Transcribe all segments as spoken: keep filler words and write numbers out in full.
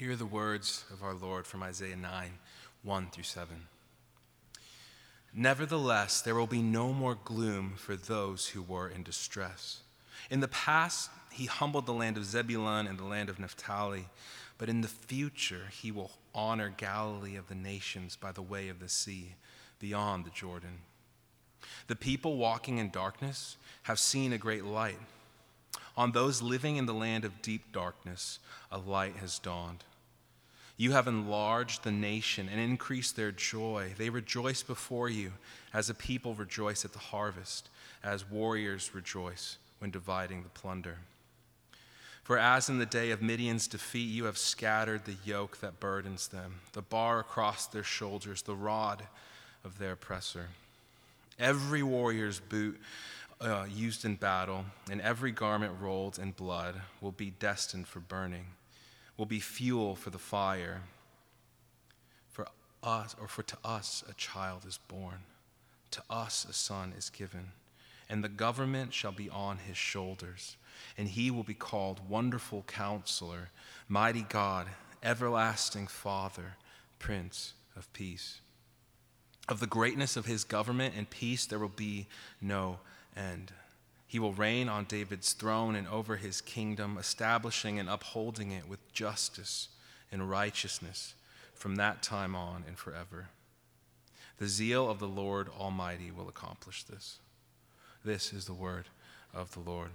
Hear the words of our Lord from Isaiah nine, one through seven. Nevertheless, there will be no more gloom for those who were in distress. In the past, he humbled the land of Zebulun and the land of Naphtali, but in the future, he will honor Galilee of the nations by the way of the sea, beyond the Jordan. The people walking in darkness have seen a great light. On those living in the land of deep darkness, a light has dawned. You have enlarged the nation and increased their joy. They rejoice before you as a people rejoice at the harvest, as warriors rejoice when dividing the plunder. For as in the day of Midian's defeat, you have scattered the yoke that burdens them, the bar across their shoulders, the rod of their oppressor. Every warrior's boot uh, used in battle and every garment rolled in blood will be destined for burning, will be fuel for the fire. For us, or for to us a child is born, to us a son is given, and the government shall be on his shoulders, and he will be called Wonderful Counselor, Mighty God, Everlasting Father, Prince of Peace. Of the greatness of his government and peace there will be no end. He will reign on David's throne and over his kingdom, establishing and upholding it with justice and righteousness from that time on and forever. The zeal of the Lord Almighty will accomplish this. This is the word of the Lord.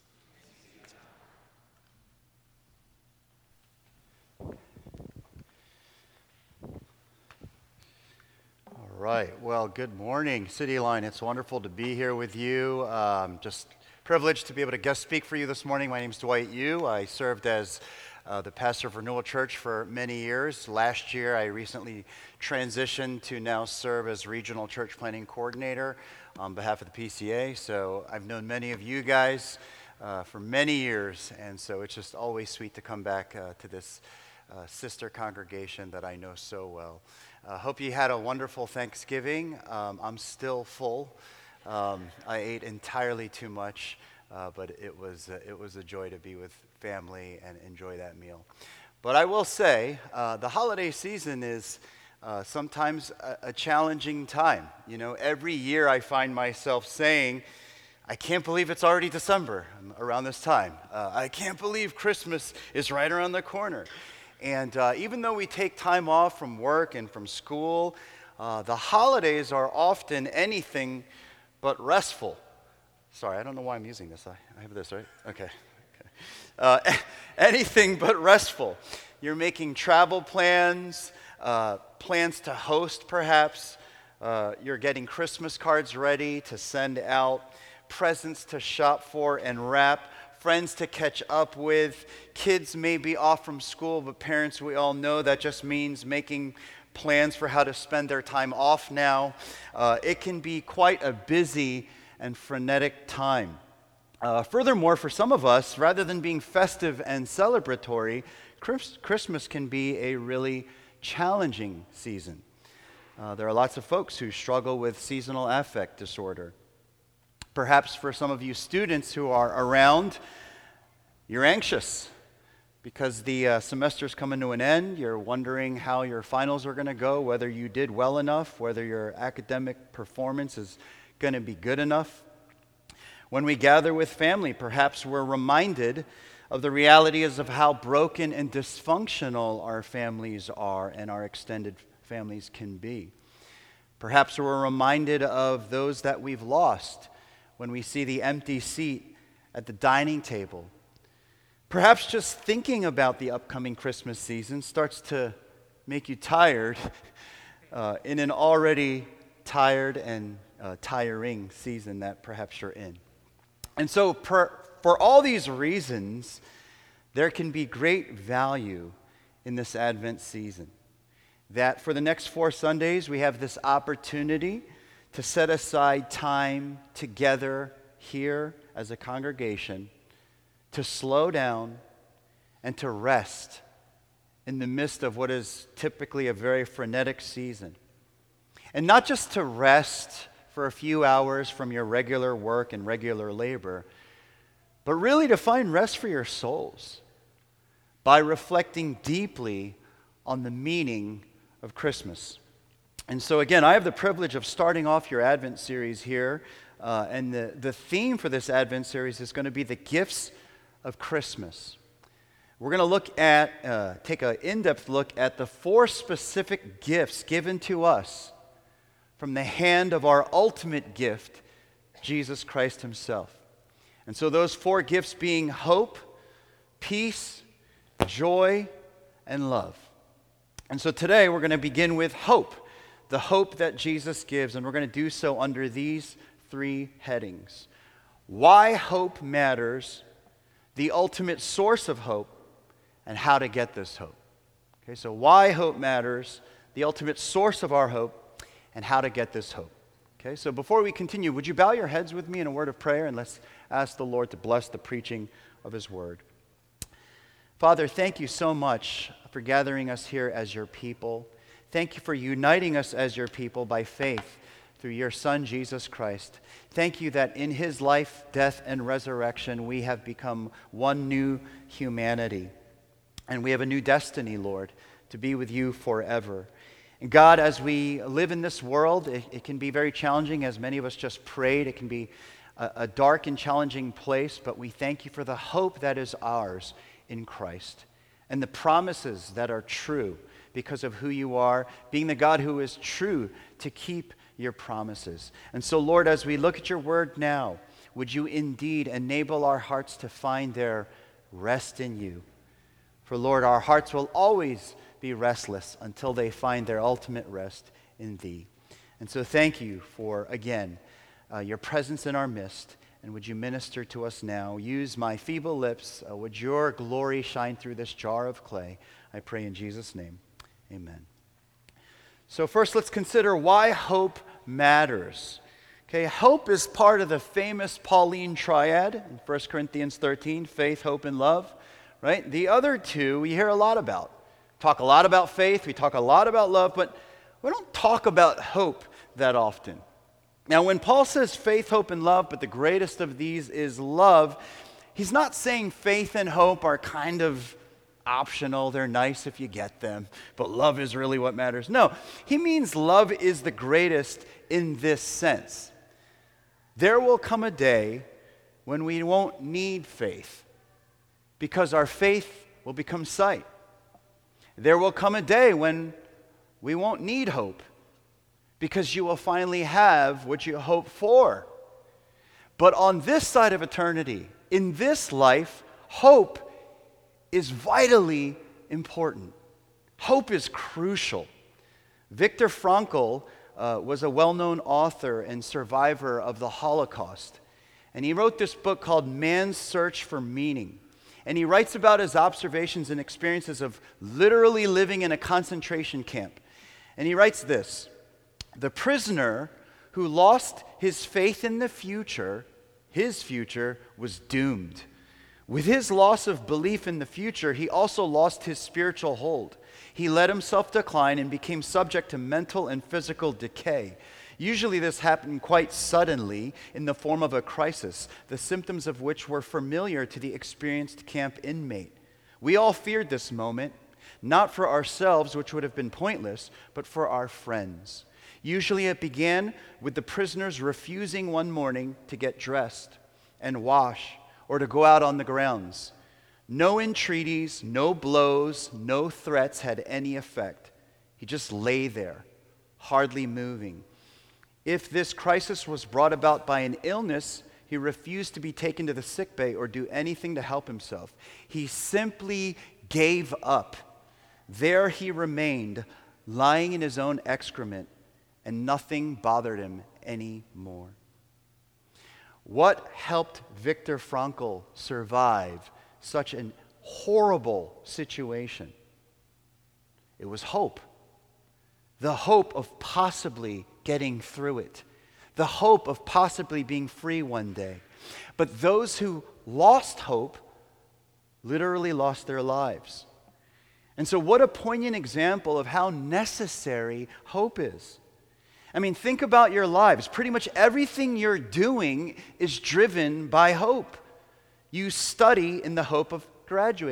All right. Well, good morning, City Line. It's wonderful to be here with you. Um, just privileged to be able to guest speak for you this morning. My name is Dwight Yu. I served as uh, the pastor of Renewal Church for many years. Last year, I recently transitioned to now serve as regional church planning coordinator on behalf of the P C A. So I've known many of you guys uh, for many years, and so it's just always sweet to come back uh, to this uh, sister congregation that I know so well. I uh, hope you had a wonderful Thanksgiving. Um, I'm still full. Um, I ate entirely too much, uh, but it was uh, it was a joy to be with family and enjoy that meal. But I will say, uh, the holiday season is uh, sometimes a, a challenging time. You know, every year I find myself saying, I can't believe it's already December around this time. Uh, I can't believe Christmas is right around the corner. And uh, even though we take time off from work and from school, uh, the holidays are often anything but restful. Sorry, I don't know why I'm using this. I, I have this, right? Okay. okay. Uh, anything but restful. You're making travel plans, uh, plans to host perhaps. Uh, you're getting Christmas cards ready to send out, presents to shop for and wrap, friends to catch up with. Kids may be off from school, but parents, we all know that just means making plans for how to spend their time off now. Uh, it can be quite a busy and frenetic time. Uh, furthermore, for some of us, rather than being festive and celebratory, Chris- Christmas can be a really challenging season. Uh, there are lots of folks who struggle with seasonal affect disorder. Perhaps for some of you students who are around, you're anxious because the uh, semester's coming to an end. You're wondering how your finals are going to go, whether you did well enough, whether your academic performance is going to be good enough. When we gather with family, perhaps we're reminded of the realities of how broken and dysfunctional our families are and our extended families can be. Perhaps we're reminded of those that we've lost when we see the empty seat at the dining table. Perhaps just thinking about the upcoming Christmas season starts to make you tired uh, in an already tired and uh, tiring season that perhaps you're in. And so per, for all these reasons, there can be great value in this Advent season. That for the next four Sundays, we have this opportunity to set aside time together here as a congregation, to slow down and to rest in the midst of what is typically a very frenetic season. And not just to rest for a few hours from your regular work and regular labor, but really to find rest for your souls. by reflecting deeply on the meaning of Christmas. And so again, I have the privilege of starting off your Advent series here, uh, and the, the theme for this Advent series is going to be the gifts of Christmas. We're going to look at, uh, take an in-depth look at the four specific gifts given to us from the hand of our ultimate gift, Jesus Christ himself. And so those four gifts being hope, peace, joy, and love. And so today we're going to begin with hope, the hope that Jesus gives, and we're going to do so under these three headings. Why hope matters, the ultimate source of hope, and how to get this hope. Okay, so why hope matters, the ultimate source of our hope, and how to get this hope. Okay, so before we continue, would you bow your heads with me in a word of prayer, and let's ask the Lord to bless the preaching of his word. Father, thank you so much for gathering us here as your people. Thank you for uniting us as your people by faith through your Son, Jesus Christ. Thank you that in his life, death, and resurrection, we have become one new humanity. And we have a new destiny, Lord, to be with you forever. And God, as we live in this world, it, it can be very challenging, as many of us just prayed. It can be a, a dark and challenging place, but we thank you for the hope that is ours in Christ and the promises that are true because of who you are, being the God who is true to keep your promises. And so, Lord, as we look at your word now, would you indeed enable our hearts to find their rest in you? For, Lord, our hearts will always be restless until they find their ultimate rest in thee. And so thank you for, again, uh, your presence in our midst. And would you minister to us now? Use my feeble lips. Uh, would your glory shine through this jar of clay? I pray in Jesus' name. Amen. So first, let's consider why hope matters. Okay, hope is part of the famous Pauline triad in First Corinthians thirteen, faith, hope, and love. Right? The other two we hear a lot about. Talk a lot about faith, we talk a lot about love, but we don't talk about hope that often. Now, when Paul says faith, hope, and love, but the greatest of these is love, he's not saying faith and hope are kind of optional, they're nice if you get them, but love is really what matters. No, he means love is the greatest in this sense. There will come a day when we won't need faith because our faith will become sight. There will come a day when we won't need hope because you will finally have what you hope for. But on this side of eternity, in this life, hope is vitally important. Hope is crucial. Viktor Frankl uh, was a well-known author and survivor of the Holocaust. And he wrote this book called Man's Search for Meaning. And he writes about his observations and experiences of literally living in a concentration camp. And he writes this: the prisoner who lost his faith in the future, his future was doomed. With his loss of belief in the future, he also lost his spiritual hold. He let himself decline and became subject to mental and physical decay. Usually this happened quite suddenly in the form of a crisis, the symptoms of which were familiar to the experienced camp inmate. We all feared this moment, not for ourselves, which would have been pointless, but for our friends. Usually it began with the prisoners refusing one morning to get dressed and wash or to go out on the grounds. No entreaties, no blows, no threats had any effect. He just lay there, hardly moving. If this crisis was brought about by an illness, he refused to be taken to the sickbay or do anything to help himself. He simply gave up. There he remained, lying in his own excrement, and nothing bothered him anymore. What helped Viktor Frankl survive such a horrible situation? It was hope. The hope of possibly getting through it. The hope of possibly being free one day. But those who lost hope literally lost their lives. And so what a poignant example of how necessary hope is. I mean, think about your lives. Pretty much everything you're doing is driven by hope. You study in the hope of graduating.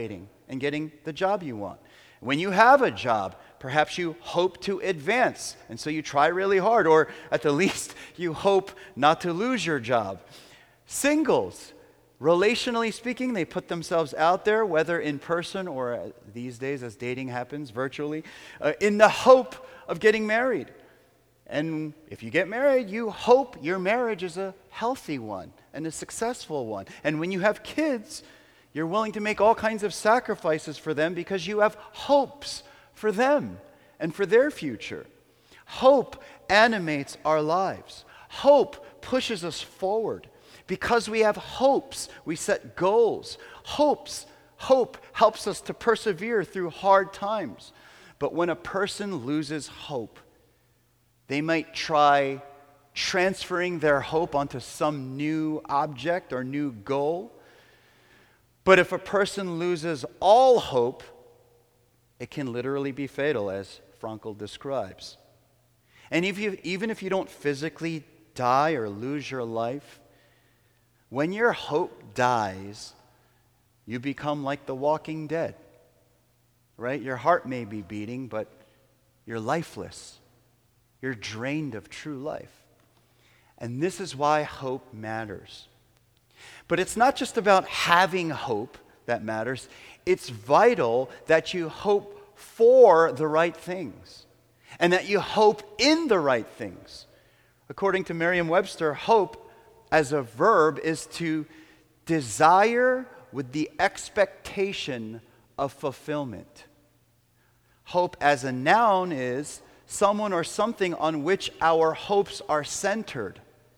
and getting the job you want. When you have a job, perhaps you hope to advance, and so you try really hard, or at the least, you hope not to lose your job. Singles, relationally speaking, they put themselves out there, whether in person or uh, these days as dating happens virtually, uh, in the hope of getting married. And if you get married, you hope your marriage is a healthy one and a successful one. And when you have kids, you're willing to make all kinds of sacrifices for them because you have hopes for them and for their future. Hope animates our lives. Hope pushes us forward. Because we have hopes, we set goals. Hopes, hope helps us to persevere through hard times. But when a person loses hope, they might try transferring their hope onto some new object or new goal. But if a person loses all hope, it can literally be fatal, as Frankl describes. And if you, even if you don't physically die or lose your life, when your hope dies, you become like the walking dead, right? Your heart may be beating, but you're lifeless. You're drained of true life. And this is why hope matters. But it's not just about having hope that matters. It's vital that you hope for the right things and that you hope in the right things. According to Merriam-Webster, hope as a verb is to desire with the expectation of fulfillment. Hope as a noun is someone or something on which our hopes are centered.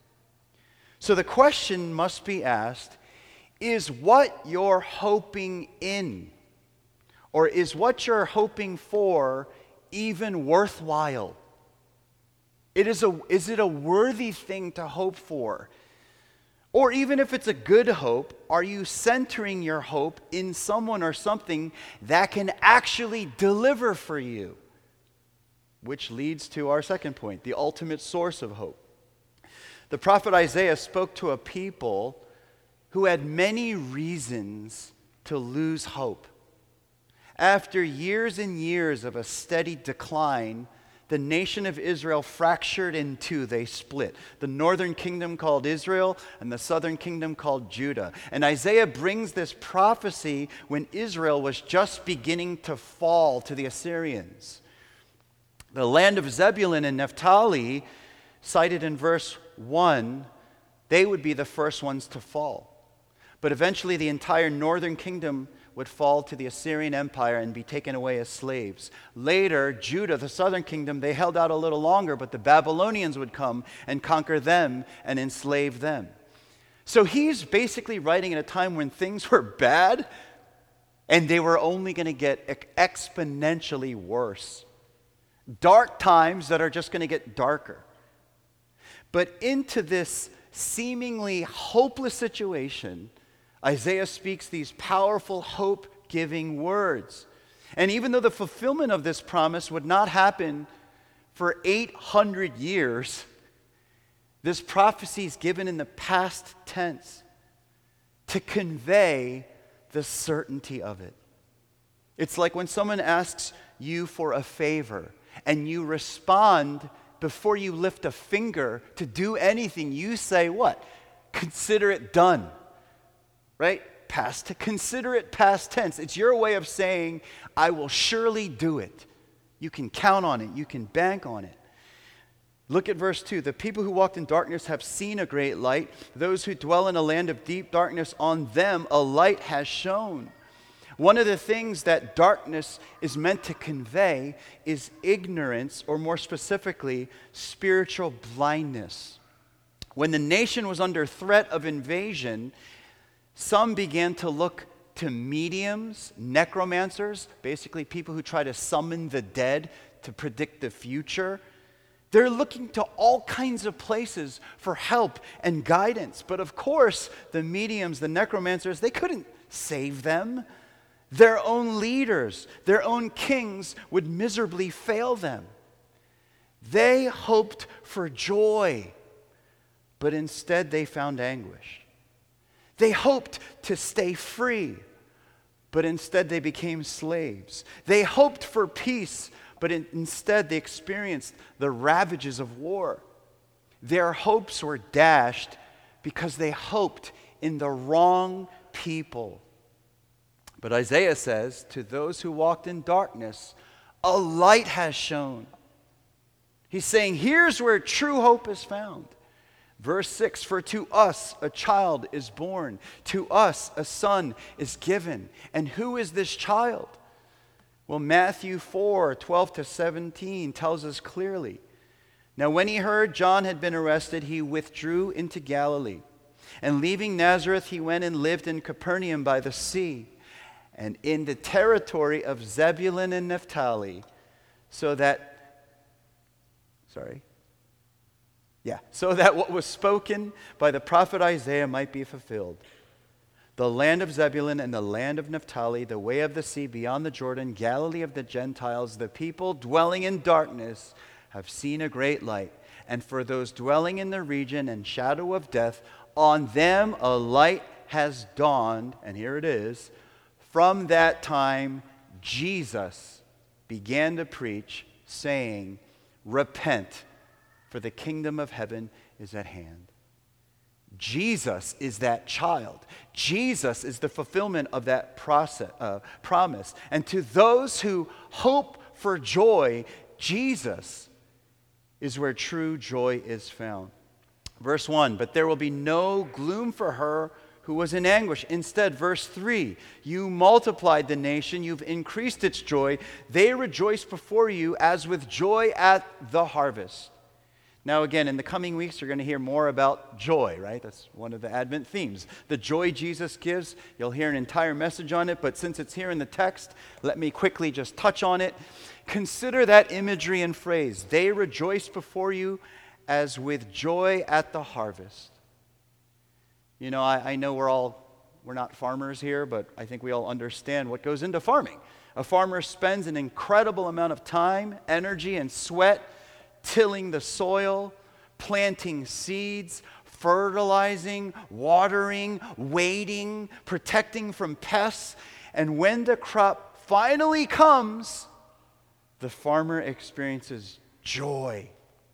So the question must be asked, is what you're hoping in, or is what you're hoping for even worthwhile? It is, a, is it a worthy thing to hope for? Or even if it's a good hope, are you centering your hope in someone or something that can actually deliver for you? Which leads to our second point, the ultimate source of hope. The prophet Isaiah spoke to a people who had many reasons to lose hope. After years and years of a steady decline, the nation of Israel fractured in two. They split. The northern kingdom called Israel and the southern kingdom called Judah. And Isaiah brings this prophecy when Israel was just beginning to fall to the Assyrians. The land of Zebulun and Naphtali, cited in verse one, they would be the first ones to fall. But eventually the entire northern kingdom would fall to the Assyrian Empire and be taken away as slaves. Later, Judah, the southern kingdom, they held out a little longer, but the Babylonians would come and conquer them and enslave them. So he's basically writing at a time when things were bad and they were only going to get exponentially worse. Dark times that are just going to get darker. But into this seemingly hopeless situation, Isaiah speaks these powerful hope-giving words. And even though the fulfillment of this promise would not happen for eight hundred years, this prophecy is given in the past tense to convey the certainty of it. It's like when someone asks you for a favor and you respond before you lift a finger to do anything, you say what? Consider it done. Right? Past to consider it past tense. It's your way of saying, I will surely do it. You can count on it. You can bank on it. Look at verse two. The people who walked in darkness have seen a great light. Those who dwell in a land of deep darkness, on them a light has shone. One of the things that darkness is meant to convey is ignorance, or more specifically, spiritual blindness. When the nation was under threat of invasion, some began to look to mediums, necromancers, basically people who try to summon the dead to predict the future. They're looking to all kinds of places for help and guidance. But of course, the mediums, the necromancers, they couldn't save them. Their own leaders, their own kings would miserably fail them. They hoped for joy, but instead they found anguish. They hoped to stay free, but instead they became slaves. They hoped for peace, but in, instead they experienced the ravages of war. Their hopes were dashed because they hoped in the wrong people. But Isaiah says, to those who walked in darkness, a light has shone. He's saying, here's where true hope is found. Verse six, for to us a child is born, to us a son is given. And who is this child? Well, Matthew four, twelve to seventeen tells us clearly. Now when he heard John had been arrested, he withdrew into Galilee. And leaving Nazareth, he went and lived in Capernaum by the sea, and in the territory of Zebulun and Naphtali, so that, sorry, yeah, so that what was spoken by the prophet Isaiah might be fulfilled. The land of Zebulun and the land of Naphtali, the way of the sea beyond the Jordan, Galilee of the Gentiles, the people dwelling in darkness have seen a great light. And for those dwelling in the region and shadow of death, on them a light has dawned. And here it is. From that time, Jesus began to preach, saying, repent, for the kingdom of heaven is at hand. Jesus is that child. Jesus is the fulfillment of that process, uh, promise. And to those who hope for joy, Jesus is where true joy is found. Verse one, but there will be no gloom for her who was in anguish. Instead, verse three, you multiplied the nation, you've increased its joy. They rejoice before you as with joy at the harvest. Now again, in the coming weeks, you're going to hear more about joy, right? That's one of the Advent themes. The joy Jesus gives, you'll hear an entire message on it, but since it's here in the text, let me quickly just touch on it. Consider that imagery and phrase. They rejoice before you as with joy at the harvest. You know, I, I know we're all, we're not farmers here, but I think we all understand what goes into farming. A farmer spends an incredible amount of time, energy, and sweat tilling the soil, planting seeds, fertilizing, watering, waiting, protecting from pests. And when the crop finally comes, the farmer experiences joy.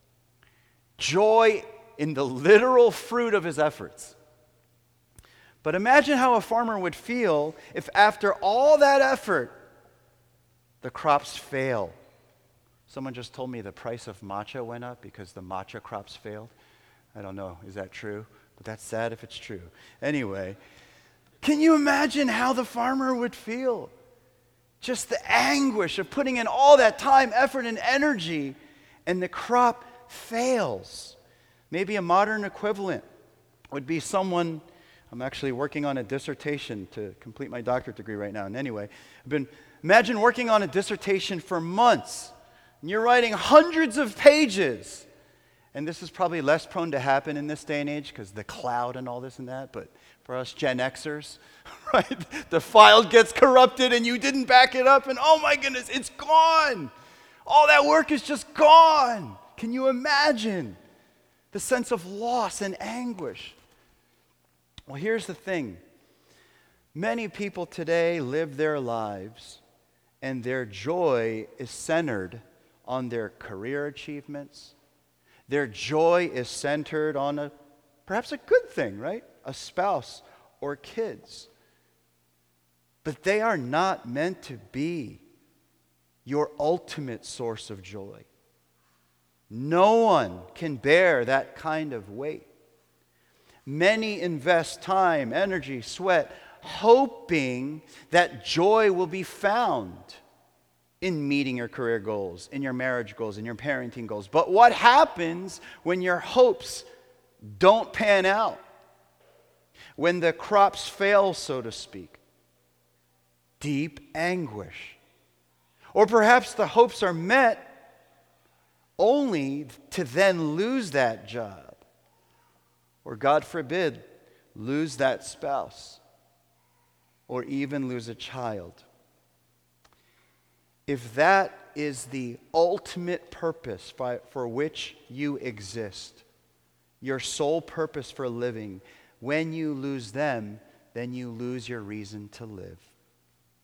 Joy in the literal fruit of his efforts. But imagine how a farmer would feel if after all that effort, the crops fail. Someone just told me the price of matcha went up because the matcha crops failed. I don't know, is that true? But that's sad if it's true. Anyway, can you imagine how the farmer would feel? Just the anguish of putting in all that time, effort, and energy, and the crop fails. Maybe a modern equivalent would be someone, I'm actually working on a dissertation to complete my doctorate degree right now. And anyway, I've been, imagine working on a dissertation for months. And you're writing hundreds of pages. And this is probably less prone to happen in this day and age because the cloud and all this and that. But for us Gen Xers, right? The file gets corrupted and you didn't back it up. And oh my goodness, it's gone. All that work is just gone. Can you imagine the sense of loss and anguish? Well, here's the thing. Many people today live their lives and their joy is centered on their career achievements. Their joy is centered on a perhaps a good thing, right? A spouse or kids. But they are not meant to be your ultimate source of joy. No one can bear that kind of weight. Many invest time, energy, sweat, hoping that joy will be found in meeting your career goals, in your marriage goals, in your parenting goals. But what happens when your hopes don't pan out? When the crops fail, so to speak? Deep anguish. Or perhaps the hopes are met only to then lose that job. Or God forbid, lose that spouse. Or even lose a child. If that is the ultimate purpose for which you exist, your sole purpose for living, when you lose them, then you lose your reason to live.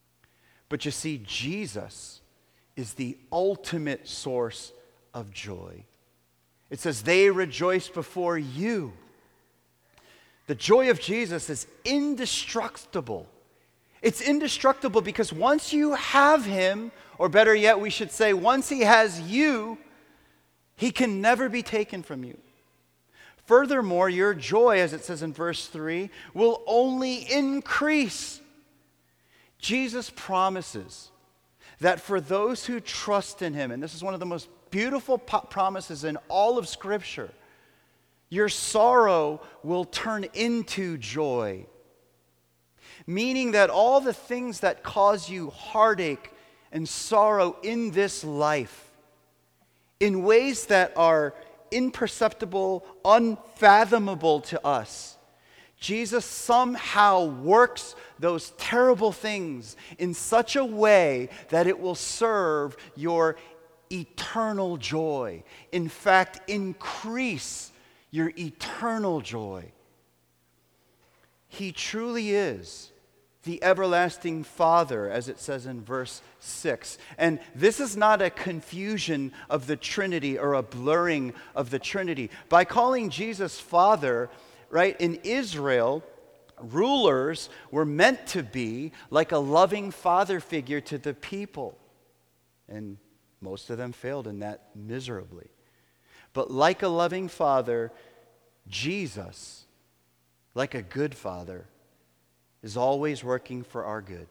But you see, Jesus is the ultimate source of joy. It says, they rejoice before you. The joy of Jesus is indestructible. It's indestructible because once you have him, or better yet, we should say, once he has you, he can never be taken from you. Furthermore, your joy, as it says in verse three, will only increase. Jesus promises that for those who trust in him, and this is one of the most beautiful po- promises in all of Scripture, your sorrow will turn into joy. Meaning that all the things that cause you heartache and sorrow in this life, in ways that are imperceptible, unfathomable to us, Jesus somehow works those terrible things in such a way that it will serve your eternal joy. In fact, increase your eternal joy. He truly is the everlasting Father, as it says in verse six. And this is not a confusion of the Trinity or a blurring of the Trinity. By calling Jesus Father, right, in Israel, rulers were meant to be like a loving father figure to the people. And most of them failed in that miserably. But like a loving father, Jesus, like a good father, is always working for our good.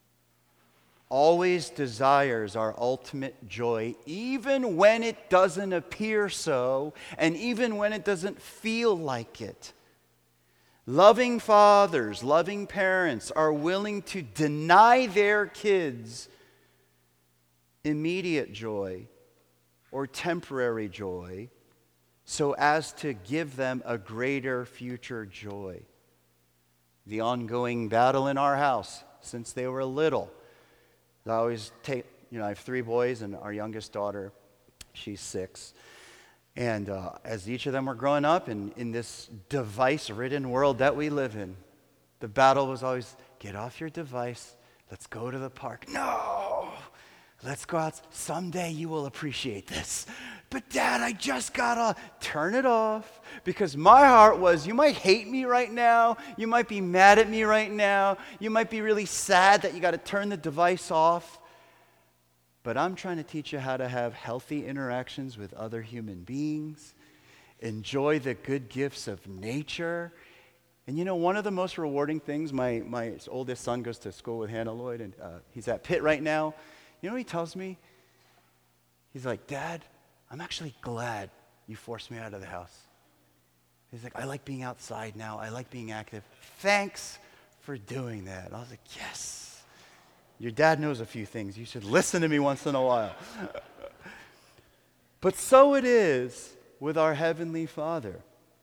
Always desires our ultimate joy, even when it doesn't appear so, and even when it doesn't feel like it. Loving fathers, loving parents are willing to deny their kids immediate joy or temporary joy so as to give them a greater future joy. The ongoing battle in our house since they were little. I always take, you know, I have three boys and our youngest daughter, she's six. And uh, as each of them were growing up in, in this device-ridden world that we live in, the battle was always, get off your device, let's go to the park. No! Let's go out. Someday you will appreciate this. But Dad, I just gotta turn it off because my heart was, you might hate me right now. You might be mad at me right now. You might be really sad that you gotta turn the device off. But I'm trying to teach you how to have healthy interactions with other human beings, enjoy the good gifts of nature. And you know, one of the most rewarding things, my, my oldest son goes to school with Hannah Lloyd, and uh, he's at Pitt right now. You know what he tells me? He's like, Dad, I'm actually glad you forced me out of the house. He's like, I like being outside now. I like being active. Thanks for doing that. I was like, yes. Your dad knows a few things. You should listen to me once in a while. But so it is with our Heavenly Father.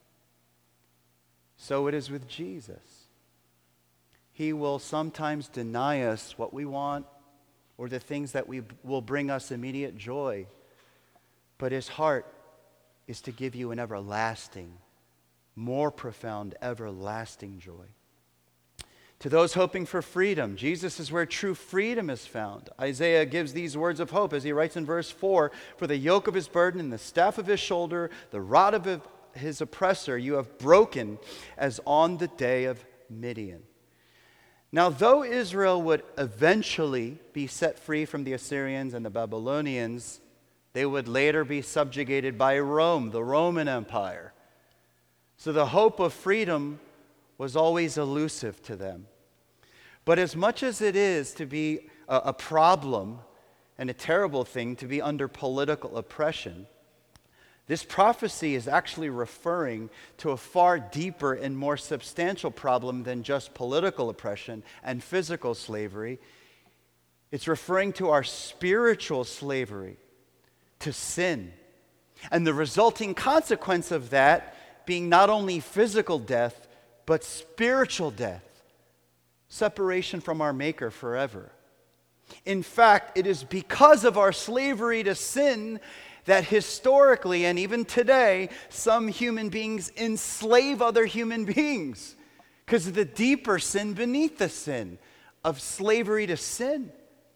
So it is with Jesus. He will sometimes deny us what we want or the things that we will bring us immediate joy. But his heart is to give you an everlasting, more profound, everlasting joy. To those hoping for freedom, Jesus is where true freedom is found. Isaiah gives these words of hope as he writes in verse four, for the yoke of his burden and the staff of his shoulder, the rod of his oppressor, you have broken as on the day of Midian. Now, though Israel would eventually be set free from the Assyrians and the Babylonians, they would later be subjugated by Rome, the Roman Empire. So the hope of freedom was always elusive to them. But as much as it is to be a, a problem and a terrible thing to be under political oppression, this prophecy is actually referring to a far deeper and more substantial problem than just political oppression and physical slavery. It's referring to our spiritual slavery to sin, and the resulting consequence of that being not only physical death, but spiritual death, separation from our Maker forever. In fact, it is because of our slavery to sin that historically and even today, some human beings enslave other human beings because of the deeper sin beneath the sin of slavery to sin.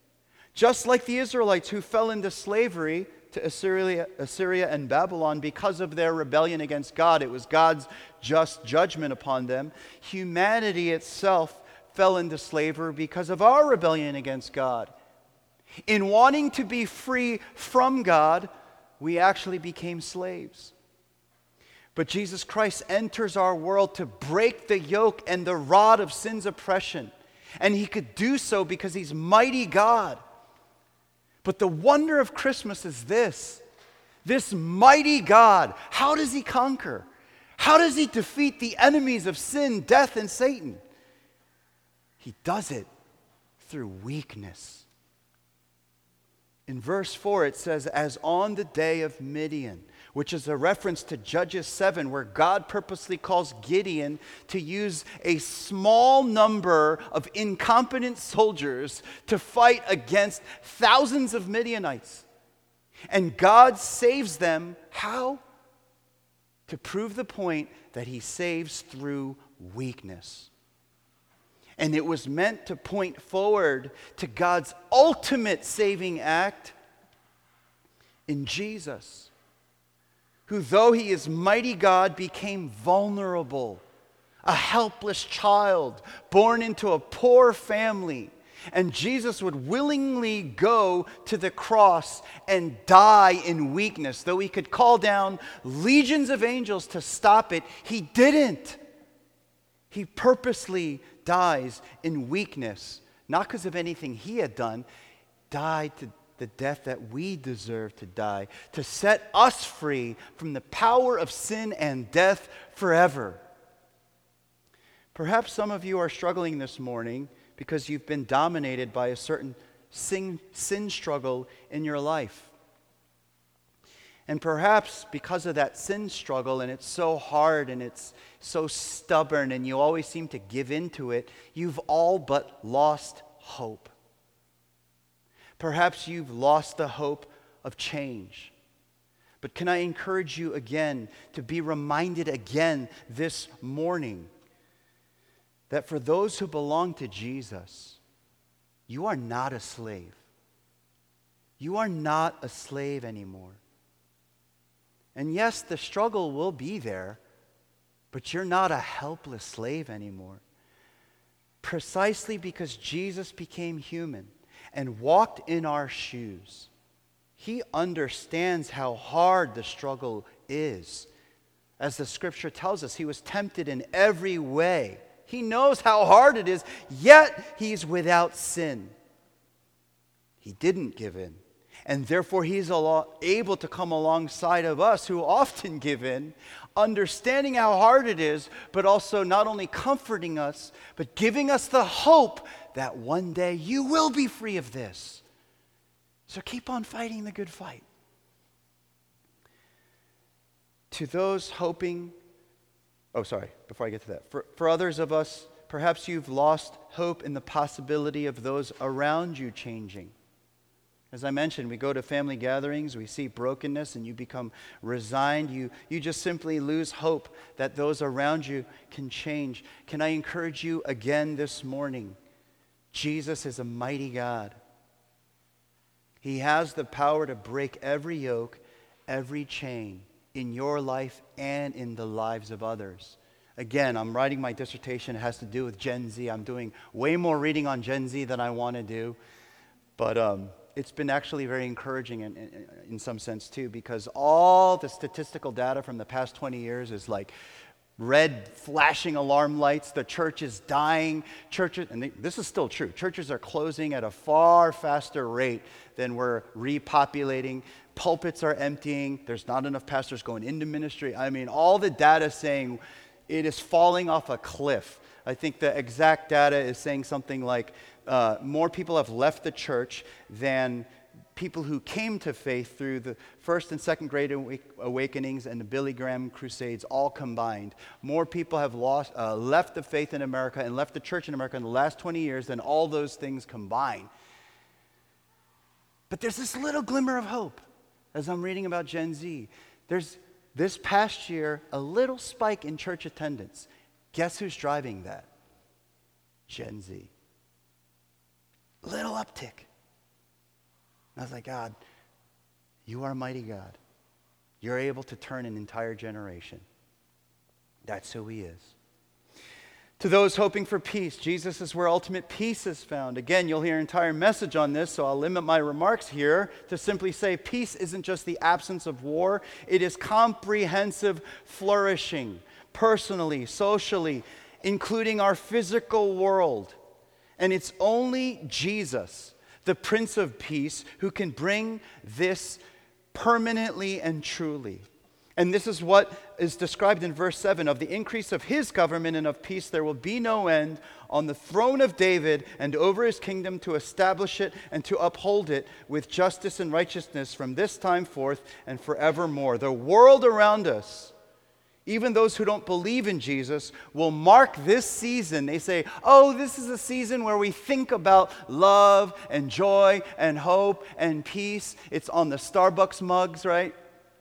Just like the Israelites who fell into slavery to Assyria, Assyria and Babylon because of their rebellion against God. It was God's just judgment upon them. Humanity itself fell into slavery because of our rebellion against God. In wanting to be free from God, we actually became slaves. But Jesus Christ enters our world to break the yoke and the rod of sin's oppression. And he could do so because he's mighty God. But the wonder of Christmas is this. This mighty God, how does he conquer? How does he defeat the enemies of sin, death, and Satan? He does it through weakness. In verse four, it says, as on the day of Midian, which is a reference to Judges seven, where God purposely calls Gideon to use a small number of incompetent soldiers to fight against thousands of Midianites. And God saves them, how? To prove the point that he saves through weakness. And it was meant to point forward to God's ultimate saving act in Jesus, who, though he is mighty God, became vulnerable, a helpless child born into a poor family. And Jesus would willingly go to the cross and die in weakness. Though he could call down legions of angels to stop it, he didn't. He purposely dies in weakness, not because of anything he had done, died to the death that we deserve to die, to set us free from the power of sin and death forever. Perhaps some of you are struggling this morning because you've been dominated by a certain sin, sin struggle in your life. And perhaps because of that sin struggle, and it's so hard and it's so stubborn and you always seem to give into it, you've all but lost hope. Perhaps you've lost the hope of change. But can I encourage you again to be reminded again this morning that for those who belong to Jesus, you are not a slave. You are not a slave anymore. And yes, the struggle will be there, but you're not a helpless slave anymore. Precisely because Jesus became human and walked in our shoes, he understands how hard the struggle is. As the scripture tells us, he was tempted in every way. He knows how hard it is, yet he's without sin. He didn't give in. And therefore, he's able to come alongside of us who often give in, understanding how hard it is, but also not only comforting us, but giving us the hope that one day you will be free of this. So keep on fighting the good fight. To those hoping, oh, sorry, before I get to that. For, for others of us, perhaps you've lost hope in the possibility of those around you changing. As I mentioned, we go to family gatherings, we see brokenness, and you become resigned. You, you just simply lose hope that those around you can change. Can I encourage you again this morning? Jesus is a mighty God. He has the power to break every yoke, every chain in your life and in the lives of others. Again, I'm writing my dissertation. It has to do with Gen Z. I'm doing way more reading on Gen Z than I want to do. But um, it's been actually very encouraging in, in, in some sense too, because all the statistical data from the past twenty years is like red flashing alarm lights. The church is dying. Churches, and they, this is still true, churches are closing at a far faster rate than we're repopulating. Pulpits are emptying. There's not enough pastors going into ministry. I mean, all the data saying it is falling off a cliff. I think the exact data is saying something like uh, more people have left the church than people who came to faith through the first and second great awakenings and the Billy Graham crusades all combined. More people have lost, uh, left the faith in America and left the church in America in the last twenty years than all those things combined. But there's this little glimmer of hope as I'm reading about Gen Z. There's this past year a little spike in church attendance. Guess who's driving that? Gen Z. Little uptick. And I was like, God, you are a mighty God. You're able to turn an entire generation. That's who he is. To those hoping for peace, Jesus is where ultimate peace is found. Again, you'll hear an entire message on this, so I'll limit my remarks here to simply say peace isn't just the absence of war. It is comprehensive flourishing, personally, socially, including our physical world. And it's only Jesus, the Prince of Peace, who can bring this permanently and truly. And this is what is described in verse seven. Of the increase of his government and of peace there will be no end on the throne of David and over his kingdom, to establish it and to uphold it with justice and righteousness from this time forth and forevermore. The world around us, even those who don't believe in Jesus, will mark this season. They say, oh, this is a season where we think about love and joy and hope and peace. It's on the Starbucks mugs, right?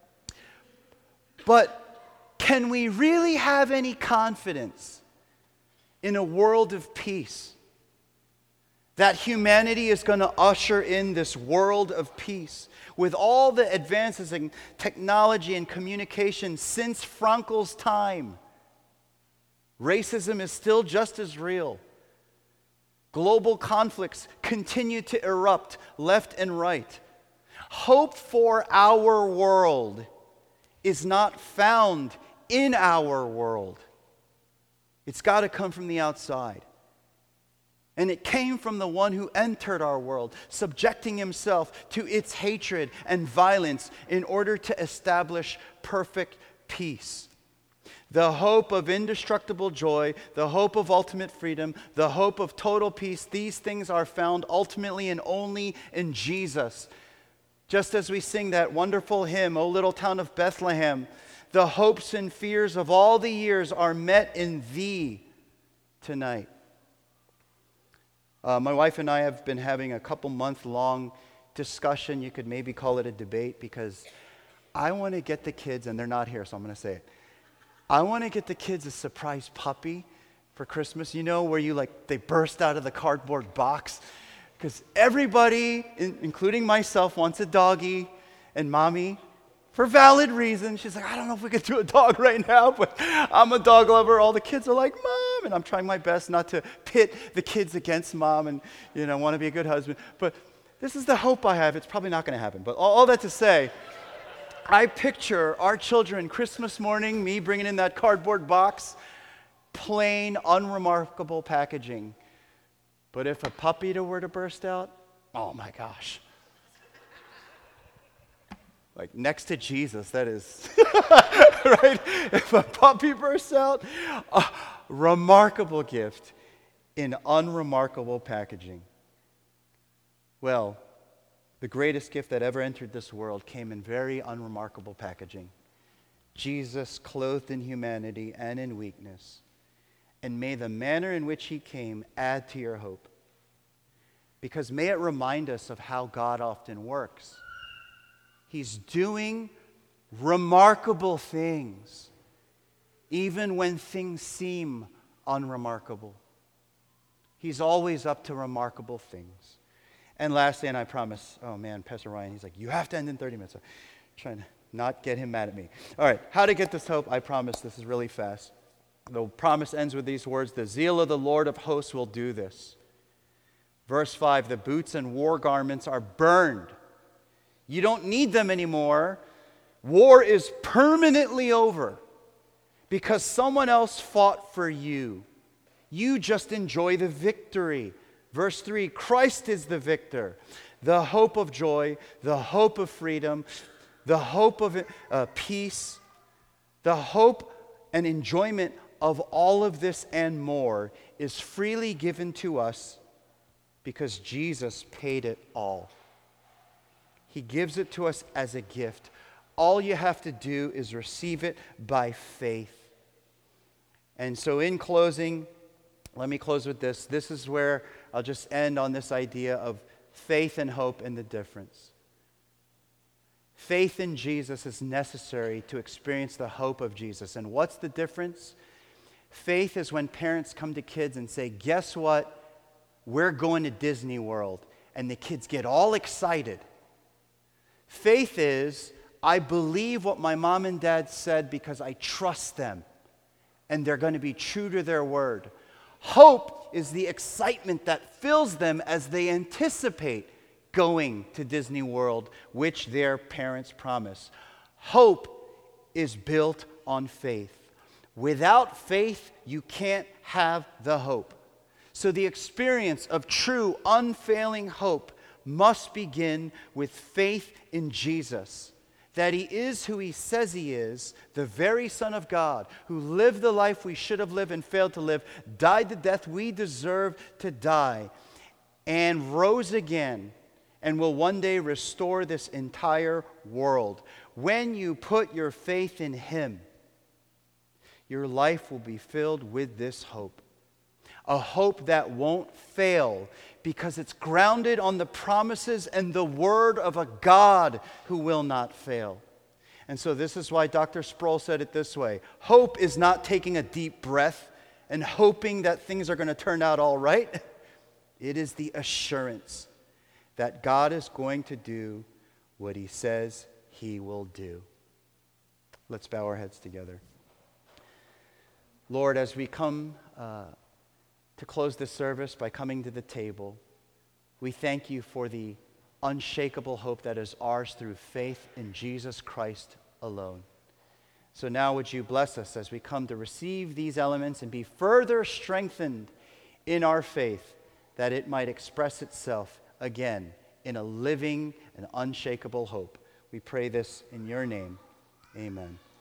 But can we really have any confidence in a world of peace? That humanity is going to usher in this world of peace. With all the advances in technology and communication since Frankel's time, racism is still just as real. Global conflicts continue to erupt left and right. Hope for our world is not found in our world. It's got to come from the outside. And it came from the one who entered our world, subjecting himself to its hatred and violence in order to establish perfect peace. The hope of indestructible joy, the hope of ultimate freedom, the hope of total peace, these things are found ultimately and only in Jesus. Just as we sing that wonderful hymn, O Little Town of Bethlehem, the hopes and fears of all the years are met in thee tonight. Uh, my wife and I have been having a couple month long discussion. You could maybe call it a debate, because I want to get the kids, and they're not here, so I'm going to say it. I want to get the kids a surprise puppy for Christmas. You know, where you like, they burst out of the cardboard box. Because everybody, in, including myself, wants a doggy, and mommy, for valid reasons, she's like, I don't know if we could do a dog right now, but I'm a dog lover. All the kids are like, Mom, and I'm trying my best not to pit the kids against Mom and, you know, want to be a good husband. But this is the hope I have. It's probably not going to happen. But all, all that to say, I picture our children Christmas morning, me bringing in that cardboard box, plain, unremarkable packaging. But if a puppy were to burst out, oh my gosh. Like next to Jesus, that is, right? If a puppy bursts out, a remarkable gift in unremarkable packaging. Well, the greatest gift that ever entered this world came in very unremarkable packaging. Jesus, clothed in humanity and in weakness. And may the manner in which he came add to your hope. Because may it remind us of how God often works. He's doing remarkable things, even when things seem unremarkable. He's always up to remarkable things. And lastly, and I promise, oh man, Pastor Ryan, he's like, you have to end in thirty minutes. I'm trying to not get him mad at me. All right, how to get this hope? I promise this is really fast. The promise ends with these words: the zeal of the Lord of hosts will do this. Verse five, the boots and war garments are burned. You don't need them anymore. War is permanently over because someone else fought for you. You just enjoy the victory. Verse three, Christ is the victor. The hope of joy, the hope of freedom, the hope of uh, peace, the hope and enjoyment of all of this and more is freely given to us because Jesus paid it all. He gives it to us as a gift. All you have to do is receive it by faith. And so in closing, let me close with this. This is where I'll just end on this idea of faith and hope and the difference. Faith in Jesus is necessary to experience the hope of Jesus. And what's the difference? Faith is when parents come to kids and say, guess what? We're going to Disney World. And the kids get all excited. faith is, I believe what my mom and dad said because I trust them, and they're going to be true to their word. Hope is the excitement that fills them as they anticipate going to Disney World, which their parents promise. Hope is built on faith. Without faith, you can't have the hope. So the experience of true, unfailing hope must begin with faith in Jesus, that he is who he says he is, the very Son of God, who lived the life we should have lived and failed to live, died the death we deserve to die, and rose again, and will one day restore this entire world. When you put your faith in him, your life will be filled with this hope. A hope that won't fail because it's grounded on the promises and the word of a God who will not fail. And so this is why Doctor Sproul said it this way. Hope is not taking a deep breath and hoping that things are going to turn out all right. It is the assurance that God is going to do what he says he will do. Let's bow our heads together. Lord, as we come uh, to close this service by coming to the table, we thank you for the unshakable hope that is ours through faith in Jesus Christ alone. So now would you bless us as we come to receive these elements and be further strengthened in our faith, that it might express itself again in a living and unshakable hope. We pray this in your name. Amen.